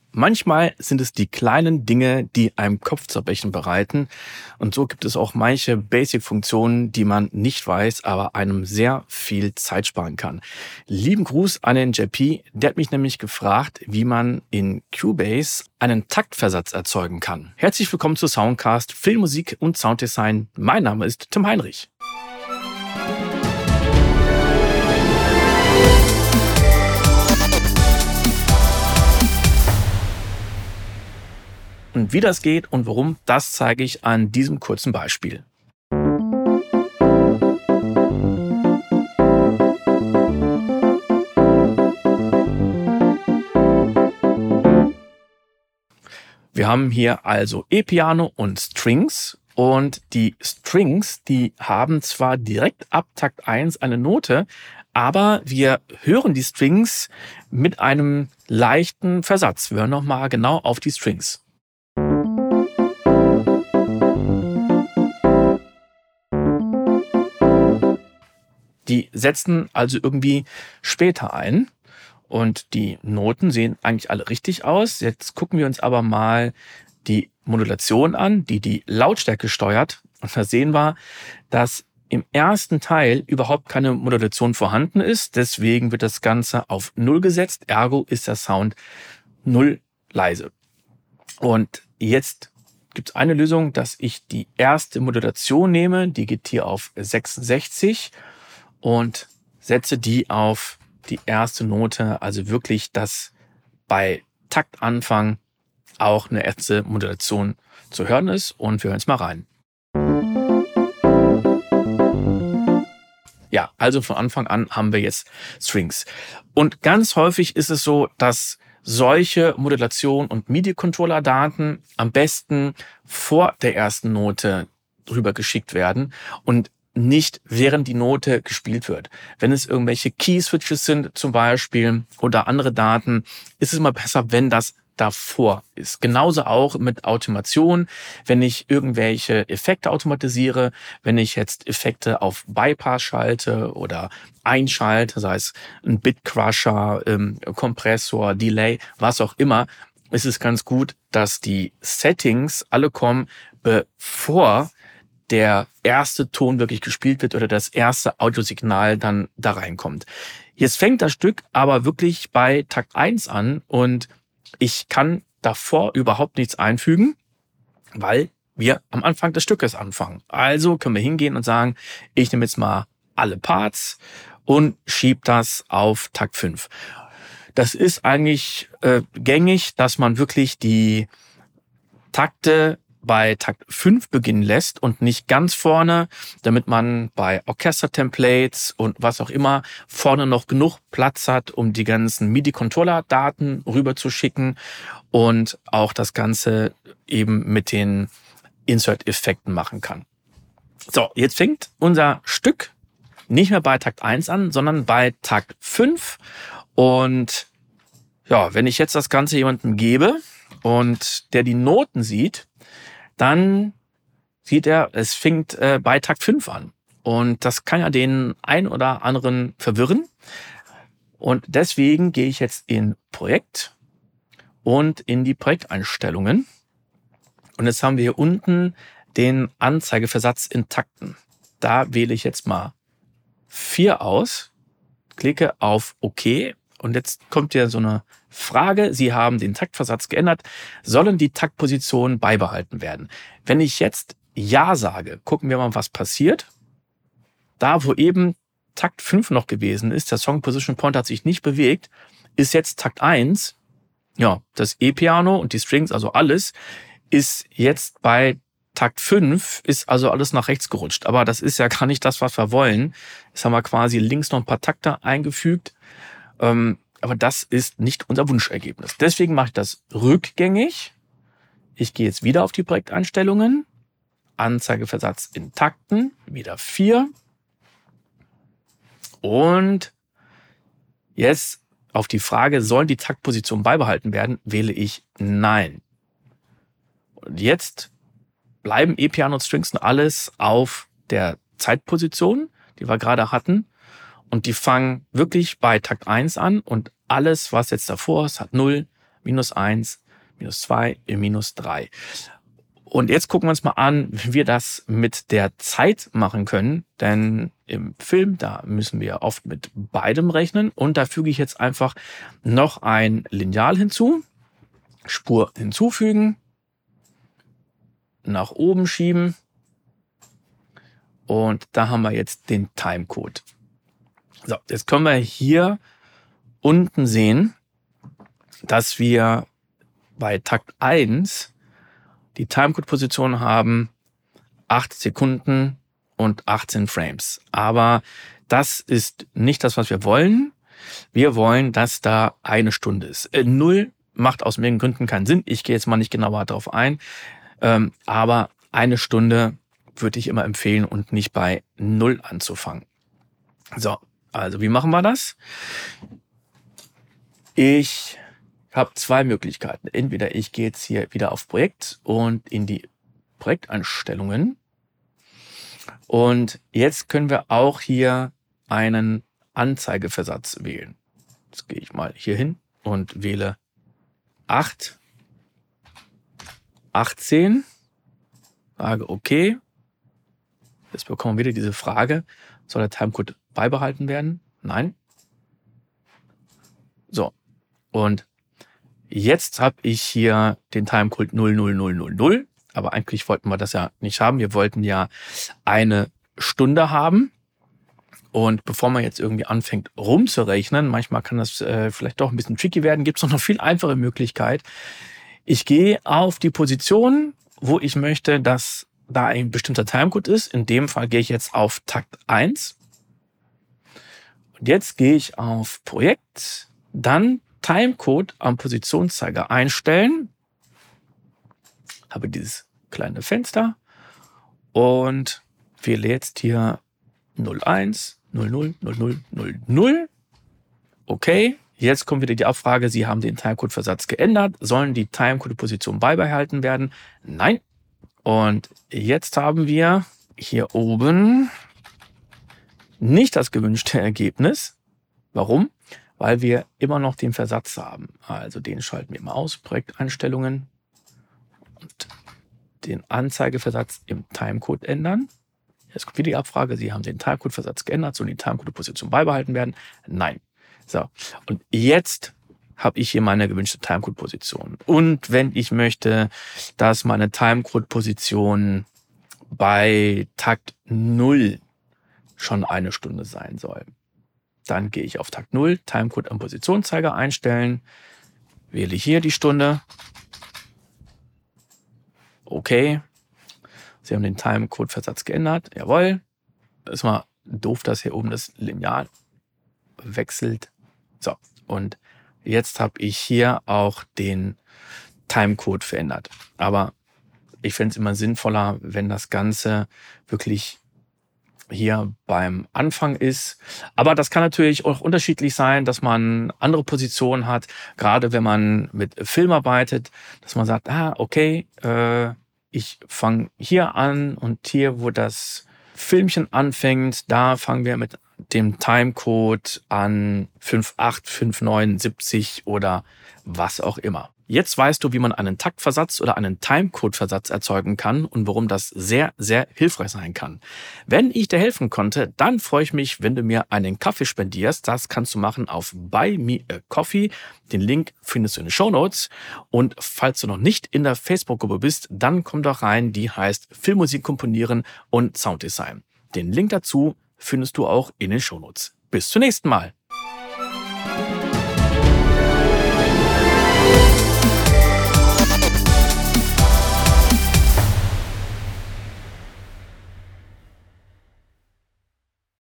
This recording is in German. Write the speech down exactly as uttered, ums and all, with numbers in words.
Manchmal sind es die kleinen Dinge, die einem Kopfzerbrechen bereiten. Und so gibt es auch manche Basic-Funktionen, die man nicht weiß, aber einem sehr viel Zeit sparen kann. Lieben Gruß an den J P. Der hat mich nämlich gefragt, wie man in Cubase einen Taktversatz erzeugen kann. Herzlich willkommen zu Soundcast, Filmmusik und Sounddesign. Mein Name ist Tim Heinrich. Und wie das geht und warum, das zeige ich an diesem kurzen Beispiel. Wir haben hier also E-Piano und Strings. Und die Strings, die haben zwar direkt ab Takt eins eine Note, aber wir hören die Strings mit einem leichten Versatz. Wir hören nochmal genau auf die Strings. Die setzen also irgendwie später ein und die Noten sehen eigentlich alle richtig aus. Jetzt gucken wir uns aber mal die Modulation an, die die Lautstärke steuert. Und da sehen wir, dass im ersten Teil überhaupt keine Modulation vorhanden ist. Deswegen wird das Ganze auf null gesetzt. Ergo ist der Sound null leise. Und jetzt gibt es eine Lösung, dass ich die erste Modulation nehme. Die geht hier auf sechsundsechzig. Und setze die auf die erste Note, also wirklich, dass bei Taktanfang auch eine erste Modulation zu hören ist. Und wir hören jetzt mal rein. Ja, also von Anfang an haben wir jetzt Strings. Und ganz häufig ist es so, dass solche Modulation- und MIDI-Controller-Daten am besten vor der ersten Note rüber geschickt werden und nicht während die Note gespielt wird. Wenn es irgendwelche Key-Switches sind zum Beispiel oder andere Daten, ist es immer besser, wenn das davor ist. Genauso auch mit Automation, wenn ich irgendwelche Effekte automatisiere, wenn ich jetzt Effekte auf Bypass schalte oder einschalte, sei es ein Bitcrusher, ähm, Kompressor, Delay, was auch immer, ist es ganz gut, dass die Settings alle kommen, bevor der erste Ton wirklich gespielt wird oder das erste Audiosignal dann da reinkommt. Jetzt fängt das Stück aber wirklich bei Takt eins an und ich kann davor überhaupt nichts einfügen, weil wir am Anfang des Stückes anfangen. Also können wir hingehen und sagen, ich nehme jetzt mal alle Parts und schiebe das auf Takt fünf. Das ist eigentlich äh, gängig, dass man wirklich die Takte bei Takt fünf beginnen lässt und nicht ganz vorne, damit man bei Orchester-Templates und was auch immer vorne noch genug Platz hat, um die ganzen MIDI-Controller-Daten rüber zu schicken und auch das Ganze eben mit den Insert-Effekten machen kann. So, jetzt fängt unser Stück nicht mehr bei Takt eins an, sondern bei Takt fünf. Und ja, wenn ich jetzt das Ganze jemandem gebe und der die Noten sieht, dann sieht er, es fängt äh, bei Takt fünf an. Und das kann ja den einen oder anderen verwirren. Und deswegen gehe ich jetzt in Projekt und in die Projekteinstellungen. Und jetzt haben wir hier unten den Anzeigeversatz in Takten. Da wähle ich jetzt mal vier aus, klicke auf OK. Und jetzt kommt hier so eine Frage, Sie haben den Taktversatz geändert, sollen die Taktpositionen beibehalten werden? Wenn ich jetzt Ja sage, gucken wir mal, was passiert. Da, wo eben Takt fünf noch gewesen ist, der Song Position Point hat sich nicht bewegt, ist jetzt Takt eins. Ja, das E-Piano und die Strings, also alles, ist jetzt bei Takt fünf, ist also alles nach rechts gerutscht. Aber das ist ja gar nicht das, was wir wollen. Jetzt haben wir quasi links noch ein paar Takte eingefügt. Ähm, Aber das ist nicht unser Wunschergebnis. Deswegen mache ich das rückgängig. Ich gehe jetzt wieder auf die Projekteinstellungen. Anzeigeversatz in Takten. Wieder vier. Und jetzt auf die Frage, sollen die Taktpositionen beibehalten werden, wähle ich Nein. Und jetzt bleiben E-Piano und Strings und alles auf der Zeitposition, die wir gerade hatten. Und die fangen wirklich bei Takt eins an und alles, was jetzt davor ist, hat null, minus eins, minus zwei, minus drei. Und jetzt gucken wir uns mal an, wie wir das mit der Zeit machen können. Denn im Film, da müssen wir oft mit beidem rechnen. Und da füge ich jetzt einfach noch ein Lineal hinzu. Spur hinzufügen. Nach oben schieben. Und da haben wir jetzt den Timecode. So, jetzt können wir hier unten sehen, dass wir bei Takt eins die Timecode-Position haben acht Sekunden und achtzehn Frames. Aber das ist nicht das, was wir wollen. Wir wollen, dass da eine Stunde ist. Äh, null macht aus mehreren Gründen keinen Sinn. Ich gehe jetzt mal nicht genauer darauf ein. Ähm, aber eine Stunde würde ich immer empfehlen und nicht bei null anzufangen. So, also wie machen wir das? Ich habe zwei Möglichkeiten. Entweder ich gehe jetzt hier wieder auf Projekt und in die Projekteinstellungen. Und jetzt können wir auch hier einen Anzeigeversatz wählen. Jetzt gehe ich mal hier hin und wähle acht, achtzehn, sage okay. Jetzt bekommen wir wieder diese Frage, soll der Timecode beibehalten werden? Nein. So, und jetzt habe ich hier den Timecode null null null null null, aber eigentlich wollten wir das ja nicht haben. Wir wollten ja eine Stunde haben. Und bevor man jetzt irgendwie anfängt rumzurechnen, manchmal kann das äh, vielleicht doch ein bisschen tricky werden, gibt es noch eine viel einfache Möglichkeit. Ich gehe auf die Position, wo ich möchte, dass da ein bestimmter Timecode ist. In dem Fall gehe ich jetzt auf Takt eins. Und jetzt gehe ich auf Projekt, dann Timecode am Positionszeiger einstellen. Habe dieses kleine Fenster und wähle jetzt hier null eins, null null, null null, null null. Okay, jetzt kommt wieder die Abfrage, Sie haben den Timecode-Versatz geändert. Sollen die Timecode-Position beibehalten werden? Nein. Und jetzt haben wir hier oben nicht das gewünschte Ergebnis. Warum? Weil wir immer noch den Versatz haben. Also den schalten wir mal aus, Projekteinstellungen und den Anzeigeversatz im Timecode ändern. Jetzt kommt wieder die Abfrage, Sie haben den Timecode-Versatz geändert, sollen die Timecode-Position beibehalten werden? Nein. So, und jetzt habe ich hier meine gewünschte Timecode-Position. Und wenn ich möchte, dass meine Timecode-Position bei Takt null schon eine Stunde sein soll, dann gehe ich auf Takt null, Timecode am Positionszeiger einstellen, wähle hier die Stunde. Okay. Sie haben den Timecode-Versatz geändert. Jawohl. Das ist mal doof, dass hier oben das Lineal wechselt. So. Und jetzt habe ich hier auch den Timecode verändert. Aber ich finde es immer sinnvoller, wenn das Ganze wirklich hier beim Anfang ist. Aber das kann natürlich auch unterschiedlich sein, dass man andere Positionen hat, gerade wenn man mit Film arbeitet, dass man sagt, ah, okay, äh, ich fange hier an und hier, wo das Filmchen anfängt, da fangen wir mit dem Timecode an fünf acht, fünf neun, siebzig oder was auch immer. Jetzt weißt du, wie man einen Taktversatz oder einen Timecode-Versatz erzeugen kann und warum das sehr, sehr hilfreich sein kann. Wenn ich dir helfen konnte, dann freue ich mich, wenn du mir einen Kaffee spendierst. Das kannst du machen auf Buy Me a Coffee. Den Link findest du in den Shownotes. Und falls du noch nicht in der Facebook-Gruppe bist, dann komm doch rein. Die heißt Filmmusik komponieren und Sounddesign. Den Link dazu findest du auch in den Shownotes. Bis zum nächsten Mal.